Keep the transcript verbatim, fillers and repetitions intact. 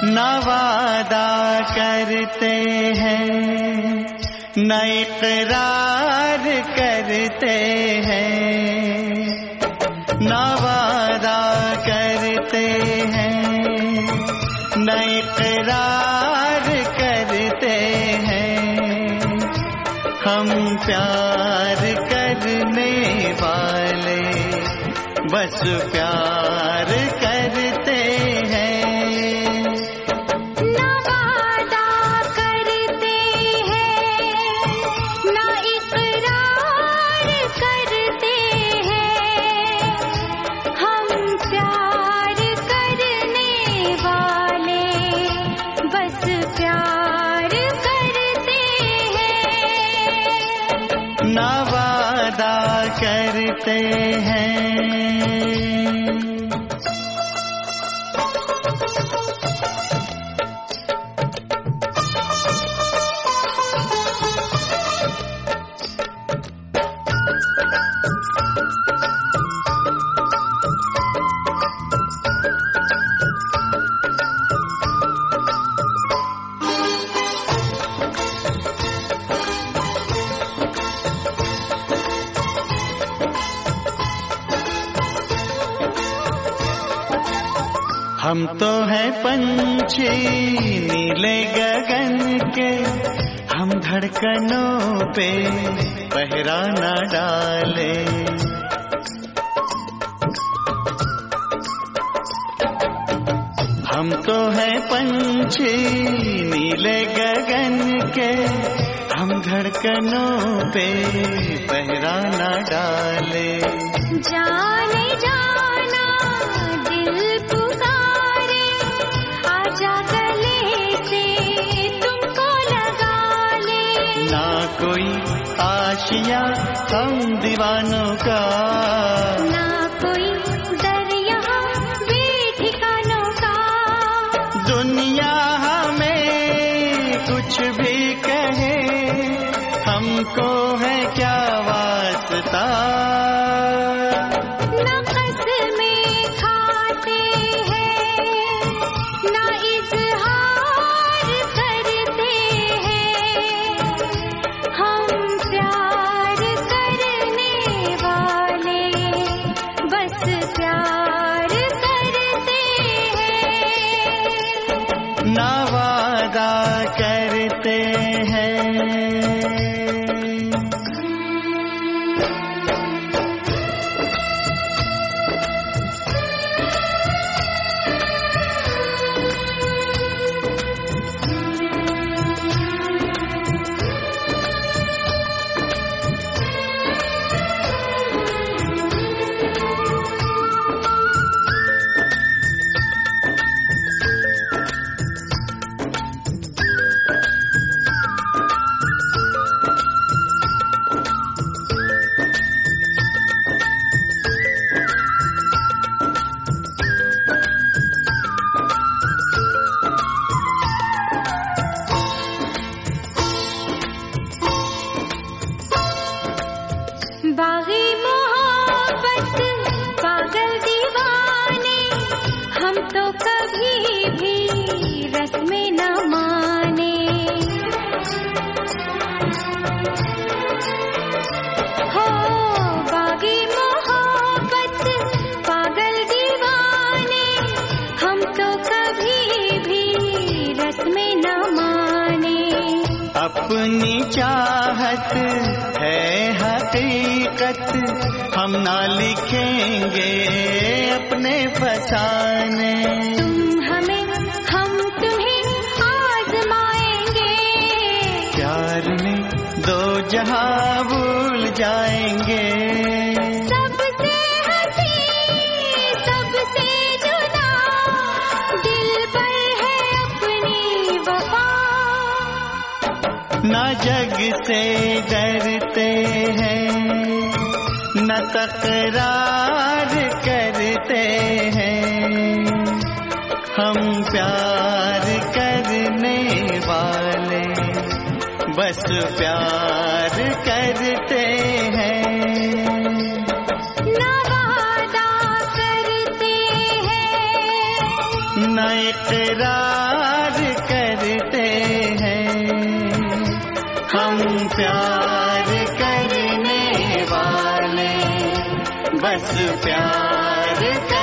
न वादा करते हैं न इकरार करते हैं, न वादा करते हैं न इकरार करते हैं। हम प्यार करने वाले बस प्यार करते हैं। न वादा करते हैं। हम तो हैं पंछी नीले गगन के, हम धड़कनों पे पहरा न डाले। हम तो हैं पंछी नीले गगन के, हम धड़कनों पे पहरा न डाले। जाने जाना दिल पुकारे, आजा गले से तुमको लगा ले। ना कोई आशिया हम दीवानों का, ना कोई डर यहाँ बेठिकानों का। दुनिया हमें कुछ भी कहे, हमको है क्या वास्ता। ना कसमें खाते हैं ना इजहार करते हैं, हम प्यार करने वाले बस प्यार करते हैं। ना वादा करते हैं। बागी मोहब्बत पागल दीवाने, हम तो कभी भी रस्में न माने। हो बागी मोहब्बत पागल दीवाने, हम तो कभी भी रस्में न माने। अपनी चाहत है हकीकत, हम ना लिखेंगे अपने फसाने। तुम हमें हम तुम्हें आजमाएंगे, प्यार में दो जहां भूल जाएंगे। सबसे हंसी सबसे जुदा, दिल पर है अपनी वफा। न जग से डरते हैं न तकरार करते हैं, हम प्यार करने वाले बस प्यार करते हैं। न वादा करते हैं न इकरार हम प्यार करने वाले बस प्यार